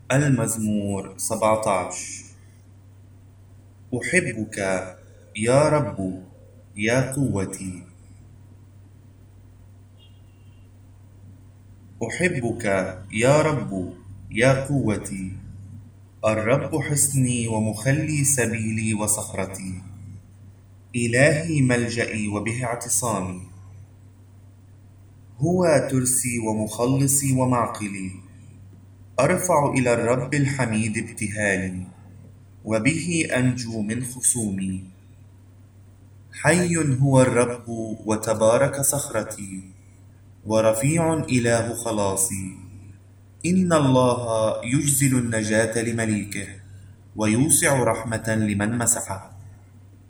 المزمور 17. أحبك يا رب يا قوتي. أحبك يا رب يا قوتي. الرب حصني ومخلي سبيلي وصخرتي، إلهي ملجئي وبه اعتصامي. هو ترسي ومخلصي ومعقلي، أرفع إلى الرب الحميد ابتهالي، وبه أنجو من خصومي. حي هو الرب وتبارك صخرتي، ورفيع إله خلاصي. إن الله يجزل النجاة لمليكه، ويوسع رحمة لمن مسحه.